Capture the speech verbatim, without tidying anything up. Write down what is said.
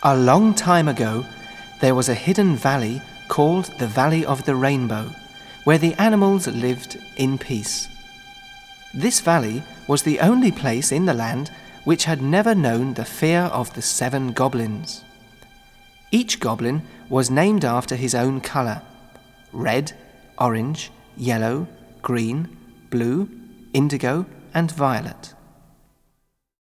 A long time ago, there was a hidden valley called the Valley of the Rainbow, where the animals lived in peace. This valley was the only place in the land which had never known the fear of the seven goblins. Each goblin was named after his own color: red, orange, yellow, green, blue, indigo, and violet.